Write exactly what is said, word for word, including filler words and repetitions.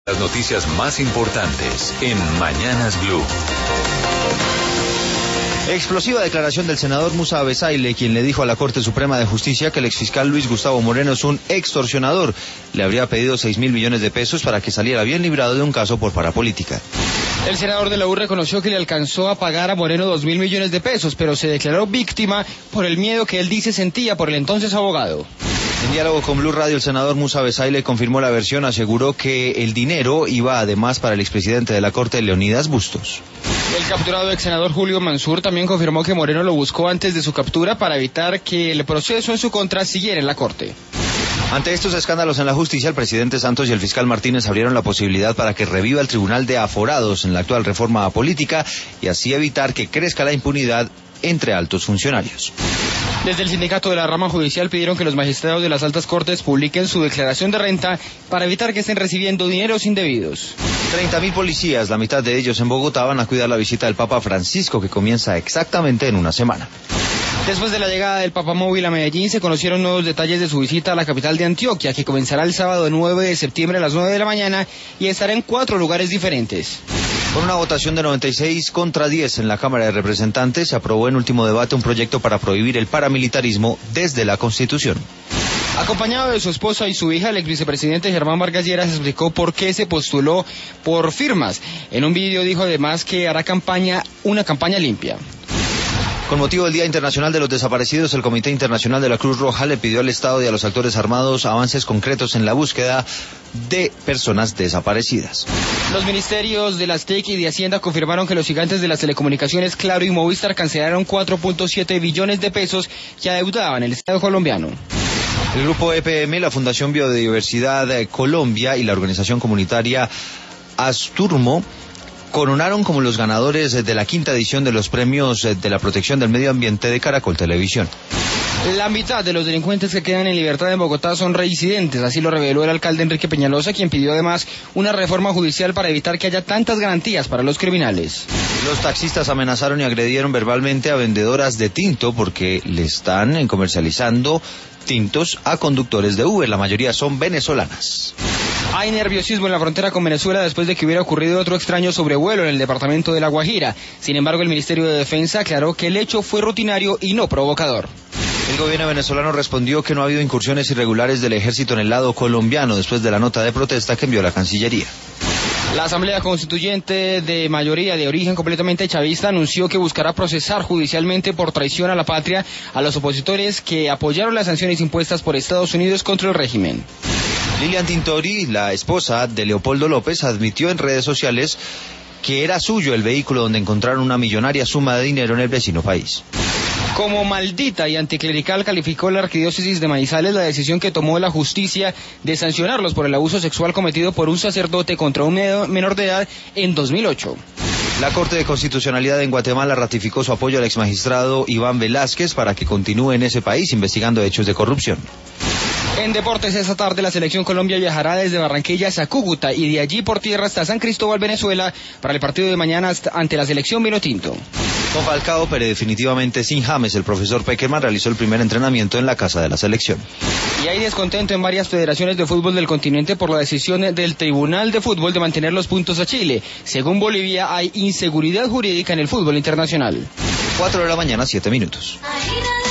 Las noticias más importantes en Mañanas Blue. Explosiva declaración del senador Musa Besaile, quien le dijo a la Corte Suprema de Justicia que el exfiscal Luis Gustavo Moreno es un extorsionador. Le habría pedido seis mil millones de pesos para que saliera bien librado de un caso por parapolítica. El senador de la U reconoció que le alcanzó a pagar a Moreno dos mil millones de pesos, pero se declaró víctima por el miedo que él dice sentía por el entonces abogado. En diálogo con Blue Radio, el senador Musa Besaile confirmó la versión, aseguró que el dinero iba además para el expresidente de la Corte, Leonidas Bustos. El capturado ex senador Julio Mansur también confirmó que Moreno lo buscó antes de su captura para evitar que el proceso en su contra siguiera en la Corte. Ante estos escándalos en la justicia, el presidente Santos y el fiscal Martínez abrieron la posibilidad para que reviva el Tribunal de Aforados en la actual reforma política y así evitar que crezca la impunidad entre altos funcionarios. Desde el sindicato de la rama judicial pidieron que los magistrados de las altas cortes publiquen su declaración de renta para evitar que estén recibiendo dineros indebidos. treinta mil policías, la mitad de ellos en Bogotá, van a cuidar la visita del Papa Francisco, que comienza exactamente en una semana. Después de la llegada del Papa Móvil a Medellín, se conocieron nuevos detalles de su visita a la capital de Antioquia, que comenzará el sábado nueve de septiembre a las nueve de la mañana y estará en cuatro lugares diferentes. Con una votación de noventa y seis contra diez en la Cámara de Representantes, se aprobó en último debate un proyecto para prohibir el paramilitarismo desde la Constitución. Acompañado de su esposa y su hija, el ex vicepresidente Germán Vargas Lleras explicó por qué se postuló por firmas. En un video dijo además que hará campaña, una campaña limpia. Con motivo del Día Internacional de los Desaparecidos, el Comité Internacional de la Cruz Roja le pidió al Estado y a los actores armados avances concretos en la búsqueda de personas desaparecidas. Los ministerios de las T I C y de Hacienda confirmaron que los gigantes de las telecomunicaciones Claro y Movistar cancelaron cuatro punto siete billones de pesos que adeudaban el Estado colombiano. El grupo E P M, la Fundación Biodiversidad Colombia y la organización comunitaria Asturmo coronaron como los ganadores de la quinta edición de los premios de la protección del medio ambiente de Caracol Televisión. La mitad de los delincuentes que quedan en libertad en Bogotá son reincidentes, así lo reveló el alcalde Enrique Peñalosa, quien pidió además una reforma judicial para evitar que haya tantas garantías para los criminales. Los taxistas amenazaron y agredieron verbalmente a vendedoras de tinto porque le están comercializando tintos a conductores de Uber, la mayoría son venezolanas. Hay nerviosismo en la frontera con Venezuela después de que hubiera ocurrido otro extraño sobrevuelo en el departamento de La Guajira. Sin embargo, el Ministerio de Defensa aclaró que el hecho fue rutinario y no provocador. El gobierno venezolano respondió que no ha habido incursiones irregulares del ejército en el lado colombiano después de la nota de protesta que envió la Cancillería. La Asamblea Constituyente de mayoría de origen completamente chavista anunció que buscará procesar judicialmente por traición a la patria a los opositores que apoyaron las sanciones impuestas por Estados Unidos contra el régimen. Lilian Tintori, la esposa de Leopoldo López, admitió en redes sociales que era suyo el vehículo donde encontraron una millonaria suma de dinero en el vecino país. Como maldita y anticlerical calificó la arquidiócesis de Manizales la decisión que tomó la justicia de sancionarlos por el abuso sexual cometido por un sacerdote contra un menor de edad en dos mil ocho. La Corte de Constitucionalidad en Guatemala ratificó su apoyo al exmagistrado Iván Velázquez para que continúe en ese país investigando hechos de corrupción. En deportes, esta tarde la Selección Colombia viajará desde Barranquilla hasta Cúcuta y de allí por tierra hasta San Cristóbal, Venezuela, para el partido de mañana ante la Selección Vinotinto. Con Falcao, pero definitivamente sin James, el profesor Peckerman realizó el primer entrenamiento en la casa de la selección. Y hay descontento en varias federaciones de fútbol del continente por la decisión del Tribunal de Fútbol de mantener los puntos a Chile. Según Bolivia, hay inseguridad jurídica en el fútbol internacional. cuatro de la mañana, siete minutos.